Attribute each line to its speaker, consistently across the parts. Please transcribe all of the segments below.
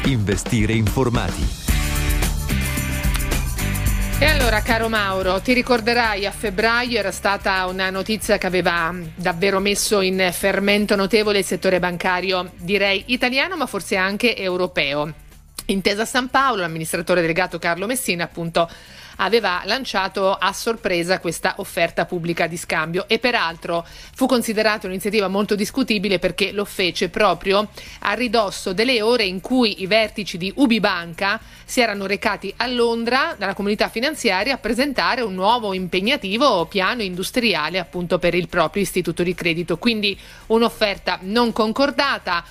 Speaker 1: Investire informati.
Speaker 2: E allora, caro Mauro, ti ricorderai a febbraio era stata una notizia che aveva davvero messo in fermento notevole il settore bancario, direi italiano, ma forse anche europeo. Intesa Sanpaolo, l'amministratore delegato Carlo Messina, appunto, aveva lanciato a sorpresa questa offerta pubblica di scambio e peraltro fu considerata un'iniziativa molto discutibile perché lo fece proprio a ridosso delle ore in cui i vertici di UBI Banca si erano recati a Londra dalla comunità finanziaria a presentare un nuovo impegnativo piano industriale appunto per il proprio istituto di credito, quindi un'offerta non concordata,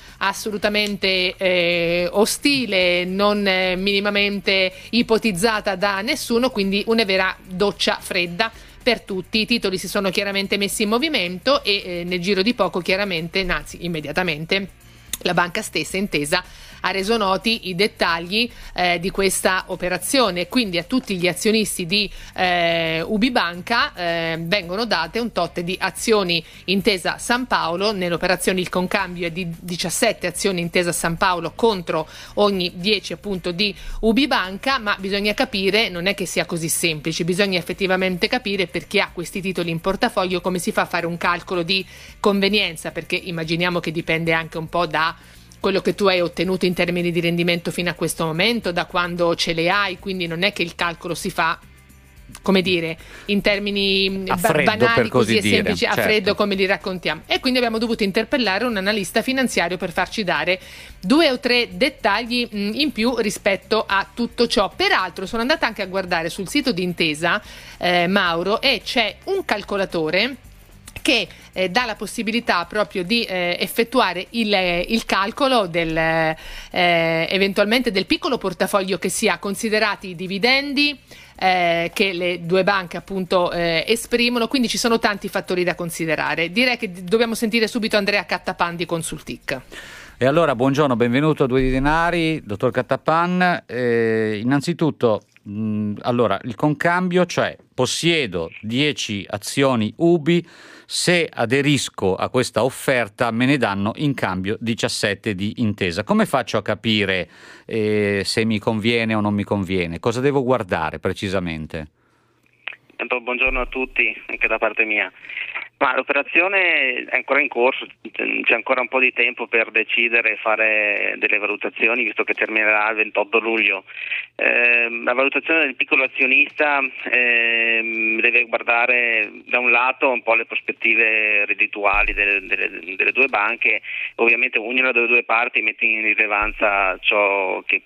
Speaker 2: assolutamente ostile, non minimamente ipotizzata da nessuno, quindi una vera doccia fredda per tutti. I titoli si sono chiaramente messi in movimento e nel giro di poco chiaramente, anzi immediatamente, la banca stessa Intesa ha reso noti i dettagli di questa operazione, quindi a tutti gli azionisti di UBI Banca vengono date un tot di azioni Intesa Sanpaolo. Nell'operazione il concambio è di 17 azioni Intesa Sanpaolo contro ogni 10 appunto di UBI Banca, ma bisogna capire, non è che sia così semplice, bisogna effettivamente capire per chi ha questi titoli in portafoglio come si fa a fare un calcolo di convenienza, perché immaginiamo che dipende anche un po' da quello che tu hai ottenuto in termini di rendimento fino a questo momento, da quando ce le hai, quindi non è che il calcolo si fa, come dire, in termini banali, così è semplice, a freddo come li raccontiamo. E quindi abbiamo dovuto interpellare un analista finanziario per farci dare 2 o 3 dettagli in più rispetto a tutto ciò. Peraltro sono andata anche a guardare sul sito di Intesa, Mauro, e c'è un calcolatore che dà la possibilità proprio di effettuare il calcolo del eventualmente del piccolo portafoglio che si ha, considerati i dividendi che le due banche appunto esprimono, quindi ci sono tanti fattori da considerare. Direi che dobbiamo sentire subito Andrea Cattapan di Consultic.
Speaker 3: E allora buongiorno, benvenuto a Due di Denari, dottor Cattapan. Innanzitutto, allora il concambio, cioè possiedo 10 azioni UBI, se aderisco a questa offerta me ne danno in cambio 17 di Intesa. Come faccio a capire se mi conviene o non mi conviene? Cosa devo guardare precisamente?
Speaker 4: Buongiorno a tutti, anche da parte mia. Ma l'operazione è ancora in corso, c'è ancora un po' di tempo per decidere e fare delle valutazioni, visto che terminerà il 28 luglio. La valutazione del piccolo azionista deve guardare da un lato un po' le prospettive reddituali delle due banche, ovviamente ognuna delle due parti mette in rilevanza ciò che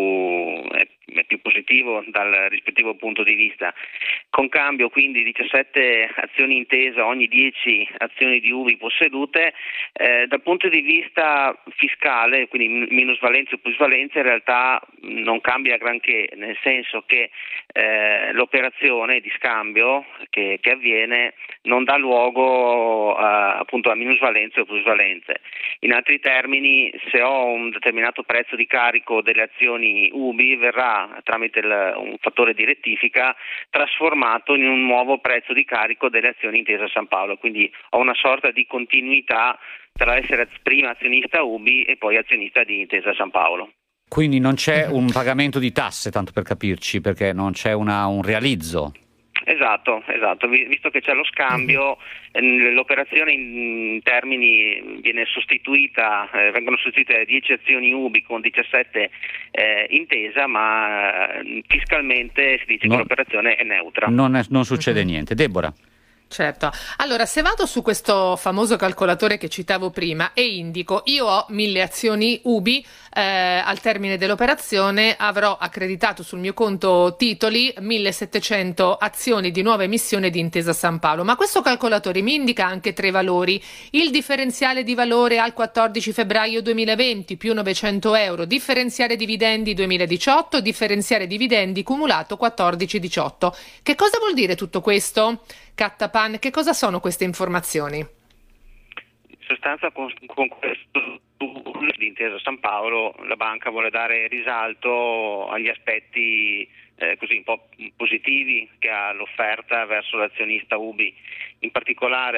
Speaker 4: è più positivo dal rispettivo punto di vista. Con cambio quindi 17 azioni Intesa ogni 10 azioni di UBI possedute, dal punto di vista fiscale, quindi minusvalenza o plusvalenza, in realtà non cambia granché, nel senso che l'operazione di scambio che avviene non dà luogo appunto a minusvalenze o plusvalenze. In altri termini, se ho un determinato prezzo di carico delle azioni UBI, verrà tramite un fattore di rettifica trasformato in un nuovo prezzo di carico delle azioni Intesa Sanpaolo, quindi ho una sorta di continuità tra essere prima azionista UBI e poi azionista di Intesa Sanpaolo.
Speaker 3: Quindi non c'è un pagamento di tasse, tanto per capirci, perché non c'è un realizzo.
Speaker 4: Esatto, visto che c'è lo scambio, l'operazione in termini viene sostituita, vengono sostituite 10 azioni UBI con 17 Intesa, ma fiscalmente si dice che l'operazione è neutra.
Speaker 3: Non succede niente. Deborah.
Speaker 2: Certo. Allora, se vado su questo famoso calcolatore che citavo prima e indico io ho 1000 azioni UBI, al termine dell'operazione avrò accreditato sul mio conto titoli 1700 azioni di nuova emissione di Intesa Sanpaolo, ma questo calcolatore mi indica anche 3 valori: il differenziale di valore al 14 febbraio 2020 più 900 euro, differenziale dividendi 2018, differenziale dividendi cumulato 14-18. Che cosa vuol dire tutto questo? Cattapan, che cosa sono queste informazioni?
Speaker 4: In sostanza con questo di Intesa Sanpaolo la banca vuole dare risalto agli aspetti così un po' positivi che ha l'offerta verso l'azionista UBI. In particolare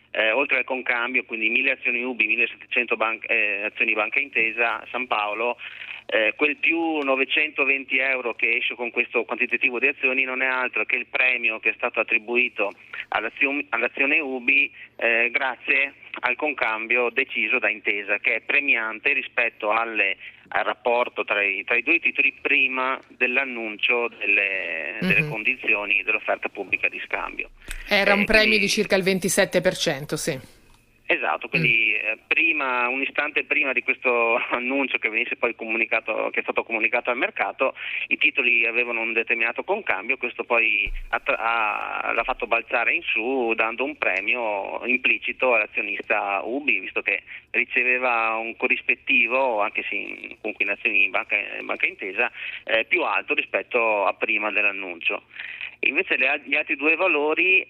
Speaker 4: oltre al concambio, quindi 1000 azioni UBI, 1700 azioni Banca Intesa San Paolo, quel più 920 euro che esce con questo quantitativo di azioni non è altro che il premio che è stato attribuito all'azione UBI grazie al concambio deciso da Intesa, che è premiante rispetto al rapporto tra i due titoli prima dell'annuncio delle condizioni dell'offerta pubblica di scambio.
Speaker 2: Era un premio di circa il 27%, sì.
Speaker 4: Esatto, quindi un istante prima di questo annuncio che venisse poi comunicato, che è stato comunicato al mercato, i titoli avevano un determinato concambio, questo poi l'ha fatto balzare in su dando un premio implicito all'azionista UBI, visto che riceveva un corrispettivo, anche se comunque in azioni Banca Intesa, più alto rispetto a prima dell'annuncio. Invece gli altri due valori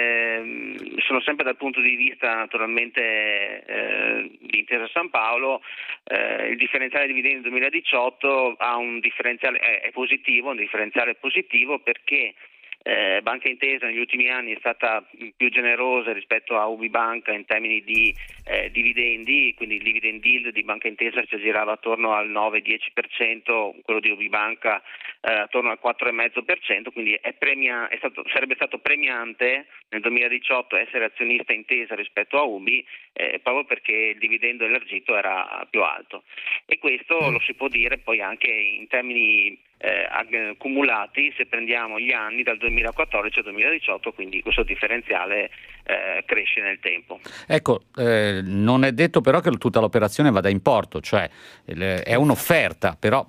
Speaker 4: sono sempre dal punto di vista naturalmente di Intesa San Paolo. Il differenziale dividendi 2018 ha un differenziale è positivo, un differenziale positivo perché Banca Intesa negli ultimi anni è stata più generosa rispetto a UBI Banca in termini di dividendi, quindi il dividend yield di Banca Intesa si aggirava attorno al 9-10%, quello di UBI Banca attorno al 4,5%, quindi sarebbe stato premiante nel 2018 essere azionista Intesa rispetto a UBI proprio perché il dividendo elargito era più alto, e questo lo si può dire poi anche in termini accumulati se prendiamo gli anni dal 2014 al 2018, quindi questo differenziale cresce nel tempo.
Speaker 3: Ecco, non è detto però che tutta l'operazione vada in porto, cioè è un'offerta, però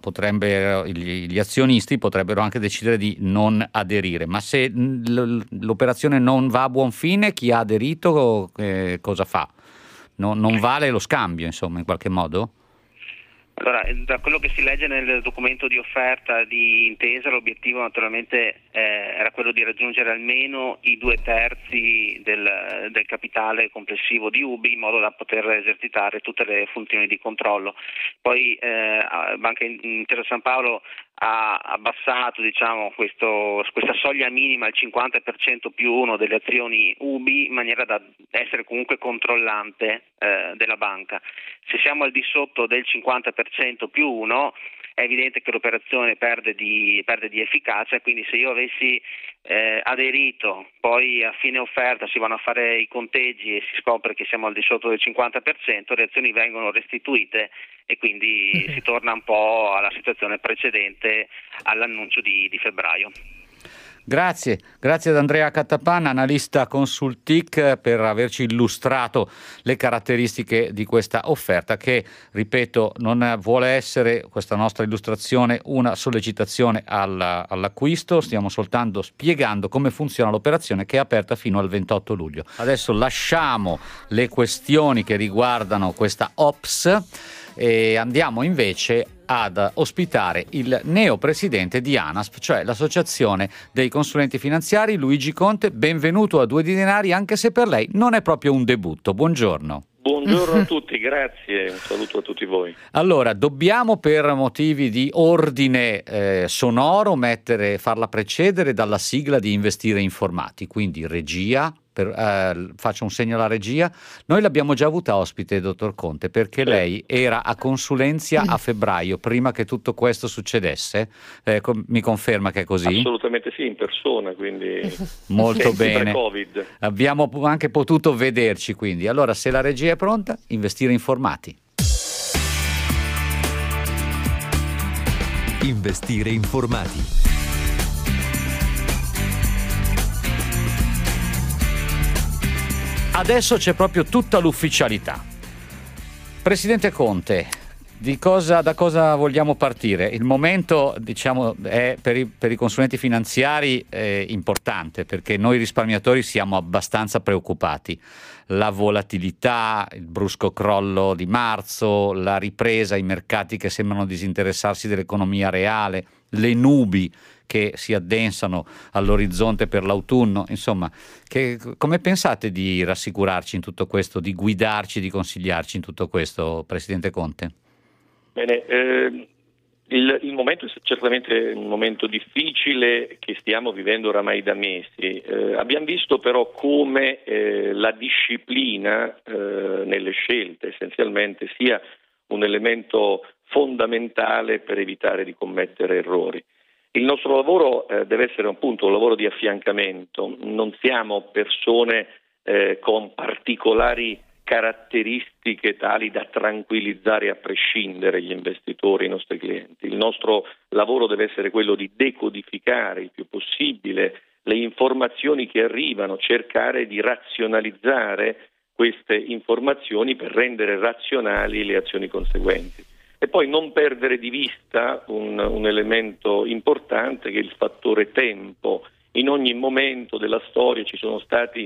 Speaker 3: gli azionisti potrebbero anche decidere di non aderire, ma se l'operazione non va a buon fine, chi ha aderito cosa fa? Non vale lo scambio, insomma, in qualche modo?
Speaker 4: Allora, da quello che si legge nel documento di offerta di Intesa, l'obiettivo naturalmente era quello di raggiungere almeno i 2/3 del capitale complessivo di UBI in modo da poter esercitare tutte le funzioni di controllo. Poi Banca Intesa San Paolo ha abbassato questa soglia minima al 50% più 1 delle azioni UBI in maniera da essere comunque controllante della banca. Se siamo al di sotto del 50% più 1 è evidente che l'operazione perde di efficacia, quindi se io avessi aderito, poi a fine offerta si vanno a fare i conteggi e si scopre che siamo al di sotto del 50%, le azioni vengono restituite e quindi si torna un po' alla situazione precedente all'annuncio di febbraio.
Speaker 3: Grazie ad Andrea Cattapan, analista Consultic, per averci illustrato le caratteristiche di questa offerta che, ripeto, non vuole essere questa nostra illustrazione una sollecitazione all'acquisto, stiamo soltanto spiegando come funziona l'operazione che è aperta fino al 28 luglio. Adesso lasciamo le questioni che riguardano questa OPS e andiamo invece ad ospitare il neopresidente di ANASP, cioè l'associazione dei consulenti finanziari, Luigi Conte. Benvenuto a Due di Denari, anche se per lei non è proprio un debutto. Buongiorno.
Speaker 5: Buongiorno a tutti, grazie, un saluto a tutti voi.
Speaker 3: Allora, dobbiamo per motivi di ordine sonoro farla precedere dalla sigla di Investire Informati, quindi regia. Faccio un segno alla regia. Noi l'abbiamo già avuta ospite, dottor Conte, perché lei era a Consulenzia a febbraio, prima che tutto questo succedesse. Mi conferma che è così?
Speaker 5: Assolutamente sì, in persona, quindi
Speaker 3: molto bene.
Speaker 5: Covid.
Speaker 3: Abbiamo anche potuto vederci, quindi. Allora, se la regia è pronta, Investire Informati.
Speaker 1: Investire Informati.
Speaker 3: Adesso c'è proprio tutta l'ufficialità. Presidente Conte, da cosa vogliamo partire? Il momento, è per i consulenti finanziari importante, perché noi risparmiatori siamo abbastanza preoccupati. La volatilità, il brusco crollo di marzo, la ripresa, i mercati che sembrano disinteressarsi dell'economia reale, le nubi che si addensano all'orizzonte per l'autunno, insomma, come pensate di rassicurarci in tutto questo, di guidarci, di consigliarci in tutto questo, Presidente Conte?
Speaker 5: Bene, Il momento è certamente un momento difficile che stiamo vivendo oramai da mesi. Abbiamo visto però come la disciplina nelle scelte essenzialmente sia un elemento fondamentale per evitare di commettere errori. Il nostro lavoro deve essere appunto un lavoro di affiancamento, non siamo persone con particolari caratteristiche tali da tranquillizzare a prescindere gli investitori, i nostri clienti. Il nostro lavoro deve essere quello di decodificare il più possibile le informazioni che arrivano, cercare di razionalizzare queste informazioni per rendere razionali le azioni conseguenti. E poi non perdere di vista un elemento importante che è il fattore tempo. In ogni momento della storia ci sono state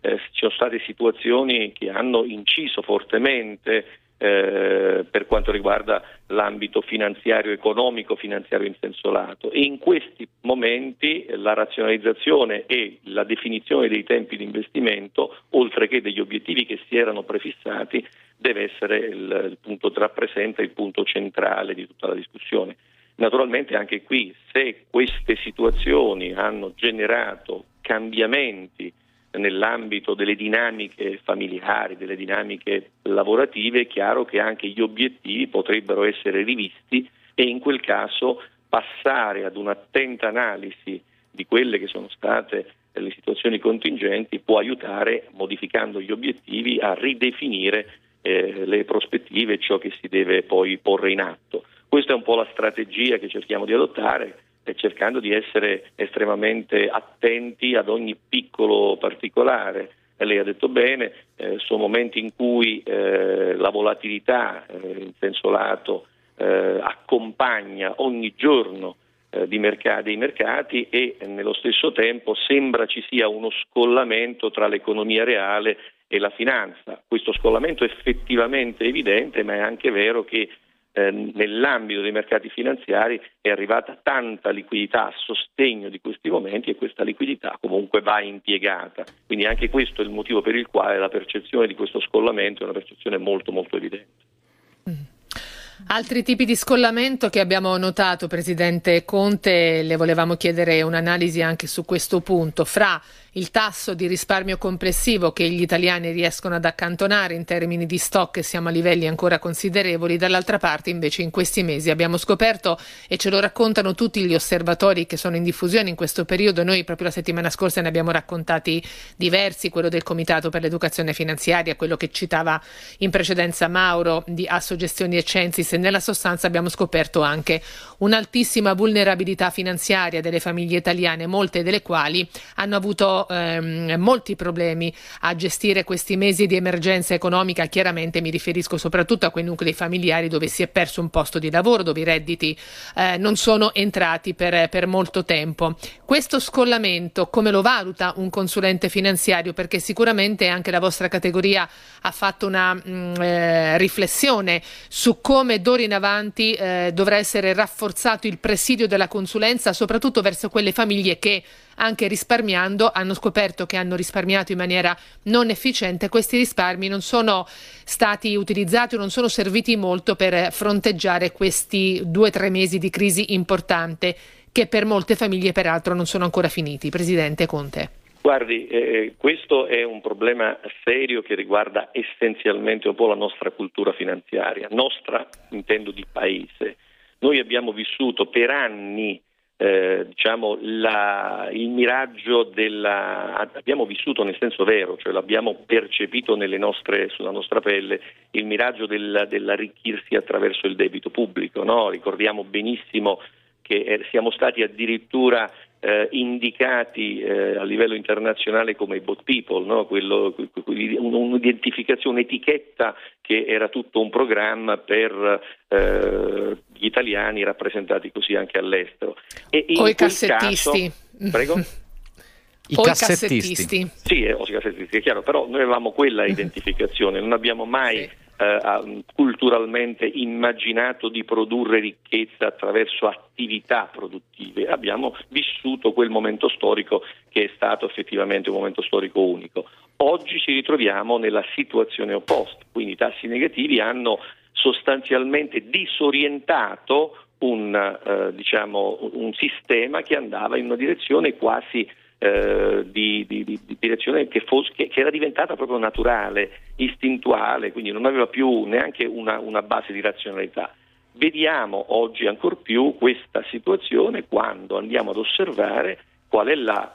Speaker 5: situazioni che hanno inciso fortemente per quanto riguarda l'ambito finanziario, economico, finanziario in senso lato, e in questi momenti la razionalizzazione e la definizione dei tempi di investimento, oltre che degli obiettivi che si erano prefissati, deve essere il punto, rappresenta il punto centrale di tutta la discussione. Naturalmente anche qui, se queste situazioni hanno generato cambiamenti nell'ambito delle dinamiche familiari, delle dinamiche lavorative, è chiaro che anche gli obiettivi potrebbero essere rivisti e in quel caso passare ad un'attenta analisi di quelle che sono state le situazioni contingenti può aiutare, modificando gli obiettivi, a ridefinire le prospettive, ciò che si deve poi porre in atto. Questa è un po' la strategia che cerchiamo di adottare, cercando di essere estremamente attenti ad ogni piccolo particolare. Lei ha detto bene, sono momenti in cui la volatilità in senso lato accompagna ogni giorno dei mercati e nello stesso tempo sembra ci sia uno scollamento tra l'economia reale e la finanza. Questo scollamento è effettivamente evidente, ma è anche vero che nell'ambito dei mercati finanziari è arrivata tanta liquidità a sostegno di questi momenti e questa liquidità comunque va impiegata. Quindi anche questo è il motivo per il quale la percezione di questo scollamento è una percezione molto molto evidente.
Speaker 2: Altri tipi di scollamento che abbiamo notato, Presidente Conte, le volevamo chiedere un'analisi anche su questo punto, fra il tasso di risparmio complessivo che gli italiani riescono ad accantonare in termini di stock, siamo a livelli ancora considerevoli, dall'altra parte invece in questi mesi abbiamo scoperto, e ce lo raccontano tutti gli osservatori che sono in diffusione in questo periodo, noi proprio la settimana scorsa ne abbiamo raccontati diversi, quello del Comitato per l'Educazione Finanziaria, quello che citava in precedenza Mauro di Assogestioni e Censis, e nella sostanza abbiamo scoperto anche un'altissima vulnerabilità finanziaria delle famiglie italiane, molte delle quali hanno avuto molti problemi a gestire questi mesi di emergenza economica. Chiaramente mi riferisco soprattutto a quei nuclei familiari dove si è perso un posto di lavoro, dove i redditi non sono entrati per molto tempo. Questo scollamento come lo valuta un consulente finanziario? Perché sicuramente anche la vostra categoria ha fatto una riflessione su come d'ora in avanti dovrà essere rafforzato il presidio della consulenza, soprattutto verso quelle famiglie che anche risparmiando hanno scoperto che hanno risparmiato in maniera non efficiente. Questi risparmi non sono stati utilizzati o non sono serviti molto per fronteggiare questi 2-3 mesi di crisi importante che per molte famiglie peraltro non sono ancora finiti. Presidente Conte.
Speaker 5: Guardi, questo è un problema serio che riguarda essenzialmente un po' la nostra cultura finanziaria, nostra intendo di paese. Noi abbiamo vissuto per anni il miraggio abbiamo vissuto nel senso vero, cioè l'abbiamo percepito sulla nostra pelle, il miraggio dell'arricchirsi attraverso il debito pubblico, no? Ricordiamo benissimo che siamo stati addirittura indicati a livello internazionale come i bot people, no? Un'identificazione, un'etichetta che era tutto un programma per gli italiani rappresentati così anche all'estero. O
Speaker 2: i cassettisti.
Speaker 5: Prego?
Speaker 3: I cassettisti.
Speaker 5: Sì, i cassettisti, è chiaro, però noi avevamo quella identificazione, non abbiamo mai culturalmente immaginato di produrre ricchezza attraverso attività produttive. Abbiamo vissuto quel momento storico che è stato effettivamente un momento storico unico. Oggi ci ritroviamo nella situazione opposta, quindi i tassi negativi hanno sostanzialmente disorientato un sistema che andava in una direzione quasi di direzione che era diventata proprio naturale, istintuale, quindi non aveva più neanche una base di razionalità. Vediamo oggi ancor più questa situazione quando andiamo ad osservare qual è la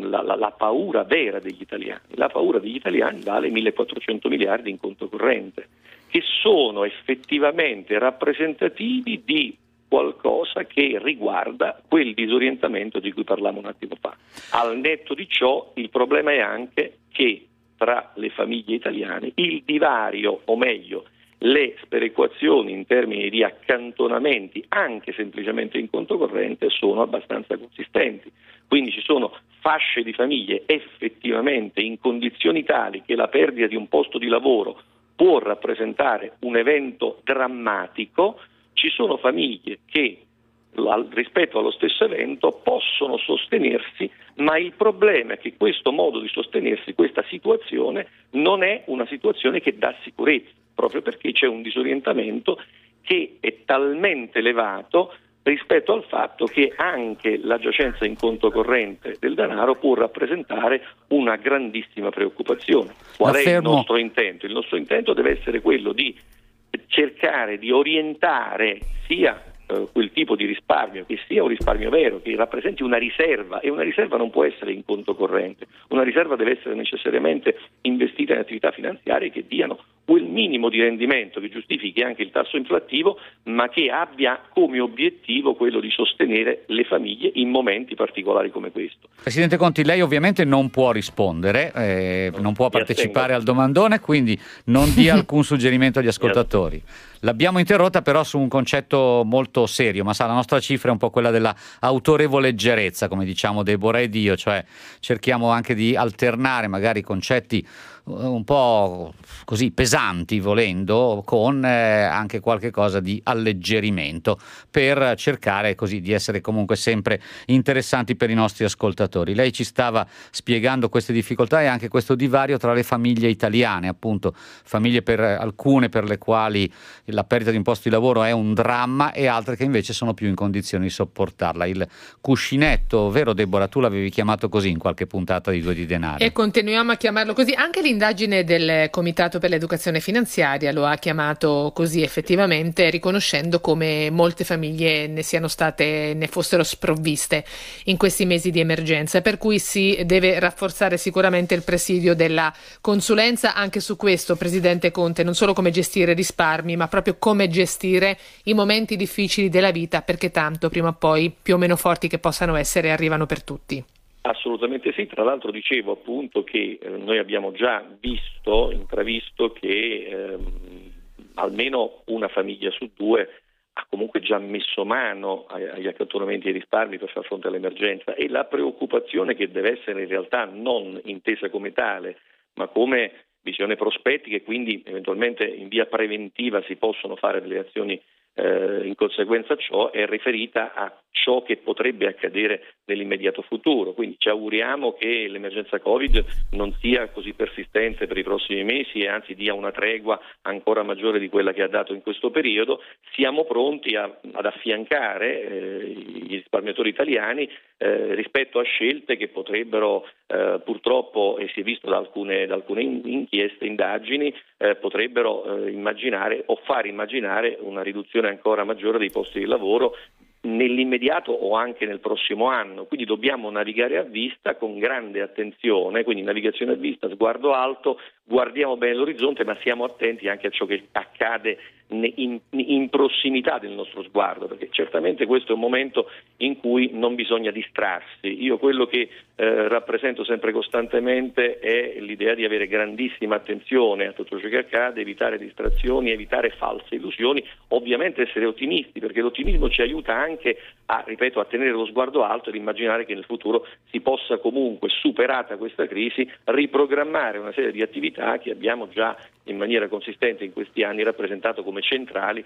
Speaker 5: paura vera degli italiani. La paura degli italiani vale 1.400 miliardi in conto corrente, che sono effettivamente rappresentativi di qualcosa che riguarda quel disorientamento di cui parlavamo un attimo fa. Al netto di ciò, il problema è anche che tra le famiglie italiane il divario, o meglio, le sperequazioni in termini di accantonamenti, anche semplicemente in conto corrente, sono abbastanza consistenti. Quindi ci sono fasce di famiglie effettivamente in condizioni tali che la perdita di un posto di lavoro può rappresentare un evento drammatico. Ci sono famiglie che rispetto allo stesso evento possono sostenersi, ma il problema è che questo modo di sostenersi, questa situazione, non è una situazione che dà sicurezza, proprio perché c'è un disorientamento che è talmente elevato rispetto al fatto che anche la giacenza in conto corrente del denaro può rappresentare una grandissima preoccupazione. Qual è il nostro intento? Il nostro intento deve essere quello di cercare di orientare sia quel tipo di risparmio che sia un risparmio vero, che rappresenti una riserva, e una riserva non può essere in conto corrente, una riserva deve essere necessariamente investita in attività finanziarie che diano quel minimo di rendimento che giustifichi anche il tasso inflattivo, ma che abbia come obiettivo quello di sostenere le famiglie in momenti particolari come questo.
Speaker 3: Presidente Conti, lei ovviamente non può rispondere, non può partecipare al domandone, quindi non dia alcun suggerimento agli ascoltatori. L'abbiamo interrotta però su un concetto molto serio, ma sa, la nostra cifra è un po' quella della autorevoleggerezza, come diciamo Deborah ed io, cioè cerchiamo anche di alternare magari concetti un po' così pesanti, volendo, con anche qualche cosa di alleggerimento, per cercare così di essere comunque sempre interessanti per i nostri ascoltatori. Lei ci stava spiegando queste difficoltà e anche questo divario tra le famiglie italiane, appunto, famiglie per alcune per le quali la perdita di un posto di lavoro è un dramma e altre che invece sono più in condizioni di sopportarla. Il cuscinetto, vero Deborah? Tu l'avevi chiamato così in qualche puntata di Due di Denari.
Speaker 2: E continuiamo a chiamarlo così. Anche l'indagine del Comitato per l'Educazione Finanziaria lo ha chiamato così effettivamente, riconoscendo come molte famiglie ne fossero sprovviste in questi mesi di emergenza, per cui si deve rafforzare sicuramente il presidio della consulenza anche su questo, Presidente Conte, non solo come gestire risparmi, ma proprio come gestire i momenti difficili della vita, perché tanto prima o poi, più o meno forti che possano essere, arrivano per tutti.
Speaker 5: Assolutamente sì, tra l'altro dicevo appunto che noi abbiamo già intravisto che almeno una famiglia su due ha comunque già messo mano agli accantonamenti e ai risparmi per far fronte all'emergenza, e la preoccupazione, che deve essere in realtà non intesa come tale, ma come visione prospettica, e quindi eventualmente in via preventiva si possono fare delle azioni in conseguenza a ciò, è riferita a ciò che potrebbe accadere nell'immediato futuro. Quindi ci auguriamo che l'emergenza Covid non sia così persistente per i prossimi mesi e anzi dia una tregua ancora maggiore di quella che ha dato in questo periodo. Siamo pronti ad affiancare gli risparmiatori italiani rispetto a scelte che potrebbero purtroppo, e si è visto da alcune inchieste, indagini, potrebbero immaginare o far immaginare una riduzione ancora maggiore dei posti di lavoro nell'immediato o anche nel prossimo anno. Quindi dobbiamo navigare a vista con grande attenzione, quindi navigazione a vista, sguardo alto, guardiamo bene l'orizzonte, ma siamo attenti anche a ciò che accade in prossimità del nostro sguardo, perché certamente questo è un momento in cui non bisogna distrarsi. Io quello che rappresento sempre costantemente è l'idea di avere grandissima attenzione a tutto ciò che accade, evitare distrazioni, evitare false illusioni, ovviamente essere ottimisti, perché l'ottimismo ci aiuta anche a tenere lo sguardo alto ed immaginare che nel futuro si possa comunque, superata questa crisi, riprogrammare una serie di attività che abbiamo già in maniera consistente in questi anni rappresentato come centrali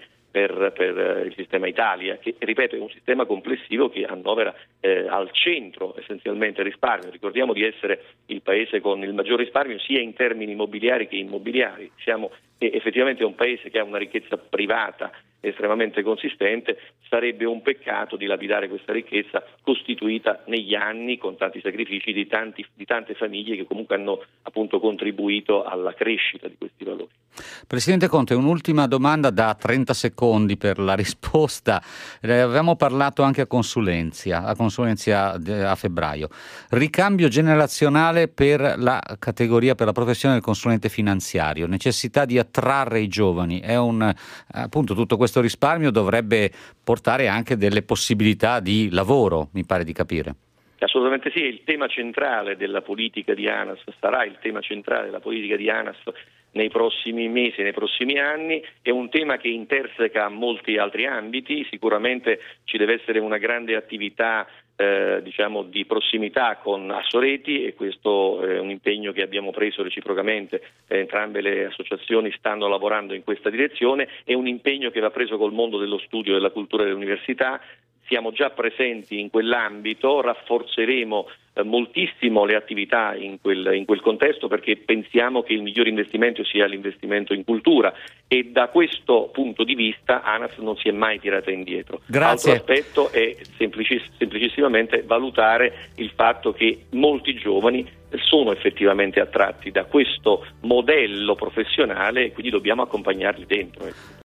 Speaker 5: per il sistema Italia, che ripeto è un sistema complessivo che annovera al centro essenzialmente il risparmio. Ricordiamo di essere il paese con il maggior risparmio sia in termini immobiliari che immobiliari. Siamo effettivamente un paese che ha una ricchezza privata estremamente consistente, sarebbe un peccato dilapidare questa ricchezza costituita negli anni con tanti sacrifici di tante famiglie che comunque hanno appunto contribuito alla crescita di questi valori.
Speaker 3: Presidente Conte, un'ultima domanda da 30 secondi per la risposta. Avevamo parlato anche a Consulenzia a febbraio. Ricambio generazionale per la categoria, per la professione del consulente finanziario, necessità di attrarre i giovani. Appunto, tutto questo risparmio dovrebbe portare anche delle possibilità di lavoro, mi pare di capire.
Speaker 5: Assolutamente sì, è il tema centrale della politica di ANAS, sarà il tema centrale della politica di ANAS nei prossimi mesi, nei prossimi anni. È un tema che interseca molti altri ambiti, sicuramente ci deve essere una grande attività di prossimità con Assoreti, e questo è un impegno che abbiamo preso reciprocamente, entrambe le associazioni stanno lavorando in questa direzione, è un impegno che va preso col mondo dello studio, della cultura e dell'università. Siamo già presenti in quell'ambito, rafforzeremo moltissimo le attività in quel contesto, perché pensiamo che il miglior investimento sia l'investimento in cultura, e da questo punto di vista ANAS non si è mai tirata indietro.
Speaker 3: Grazie.
Speaker 5: Altro aspetto è semplicissimamente valutare il fatto che molti giovani sono effettivamente attratti da questo modello professionale e quindi dobbiamo accompagnarli dentro.